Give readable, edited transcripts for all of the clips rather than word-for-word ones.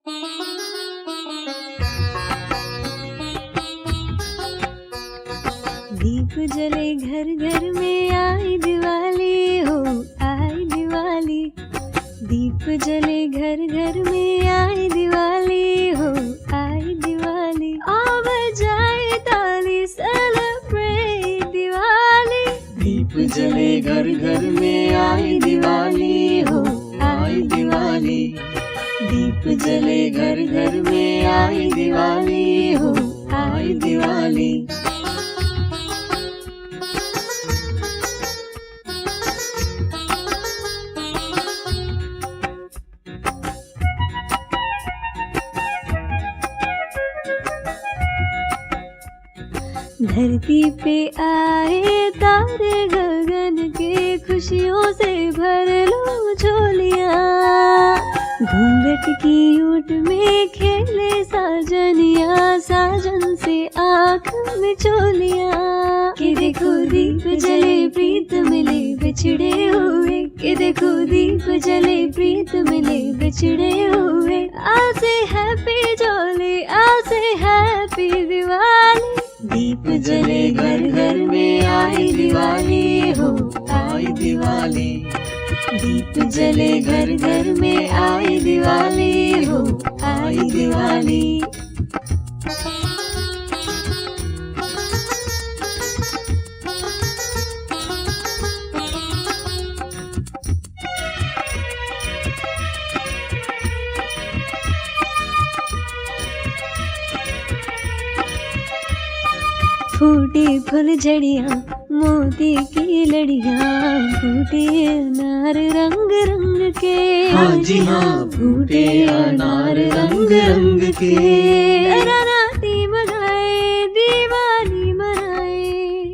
दीप जले घर घर में आई दिवाली हो, आई दिवाली। दीप जले घर घर में आई दिवाली हो, आई दिवाली। आ बजाए ताली, सेलिब्रेट दिवाली। दीप जले घर घर में आई दिवाली हो, आई दिवाली। दीप जले घर घर में आई दिवाली हो, आई दिवाली। धरती पे आए तारे गगन के, खुशियों से भर लो झोलियाँ। घूंघट की ऊट में खेले साजनिया, साजन से आँख में चोलियाँ। कि देखो दीप जले प्रीत मिले बिछड़े हुए, कि देखो दीप जले प्रीत मिले बिछड़े हुए। आज से हैप्पी जॉली, आज से हैप्पी दिवाली। दीप जले घर घर में आई दिवाली हो, आई दिवाली। दीप जले घर घर में आई दिवाली हो, आई दिवाली। फूटी फुलझड़ियाँ, मोती की लड़ियाँ, फूटे अनार रंग रंग के। हाँ जी हाँ, फूटे अनार रंग रंग के। रानाटी मनाए, दिवाली मनाए।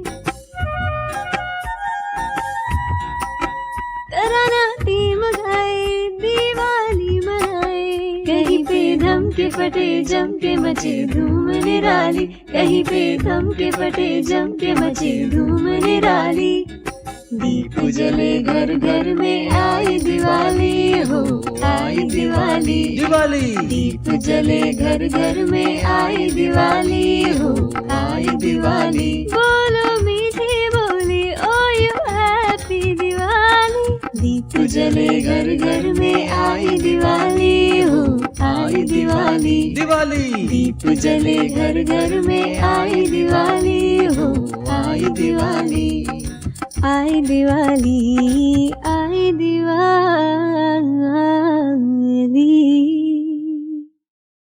रानाटी मनाए, दिवाली मनाए। कहीं पे धम के फटे, जम के मचे धूम निराली। कहीं पे धम के फटे, जम के मचे धूम निराली। दीप जले घर घर में आई दिवाली हो, आई दिवाली। दिवाली। दीप जले घर घर में आई दिवाली हो, आई दिवाली। बोलो मीठी बोली, ओ यू हैप्पी दिवाली। दीप जले घर घर में आई दिवाली हो, आई दिवाली। दिवाली। दीप जले घर घर में आई दिवाली हो, आई दिवाली। आई दिवाली, आई दिवाली।